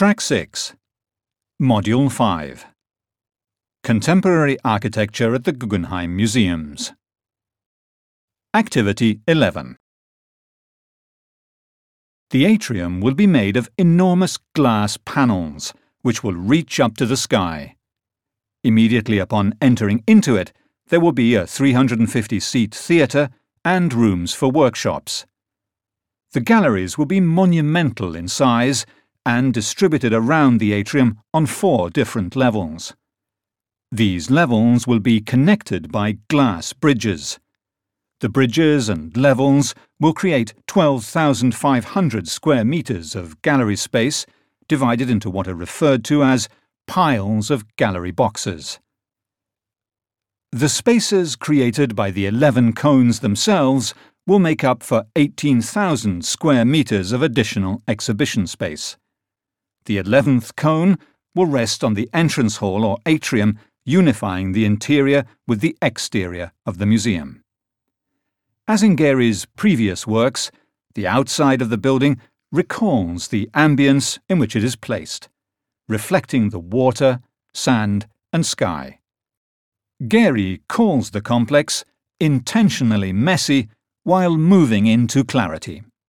Track 6. Module 5. Contemporary Architecture at the Guggenheim Museums. Activity 11. The atrium will be made of enormous glass panels, which will reach up to the sky. Immediately upon entering into it, there will be a 350-seat theatre and rooms for workshops. The galleries will be monumental in size and distributed around the atrium on 4 different levels. These levels will be connected by glass bridges. The bridges and levels will create 12,500 square meters of gallery space, divided into what are referred to as piles of gallery boxes. The spaces created by the 11 cones themselves will make up for 18,000 square meters of additional exhibition space. The 11th cone will rest on the entrance hall or atrium, unifying the interior with the exterior of the museum. As in Gehry's previous works, the outside of the building recalls the ambience in which it is placed, reflecting the water, sand, and sky. Gehry calls the complex intentionally messy while moving into clarity.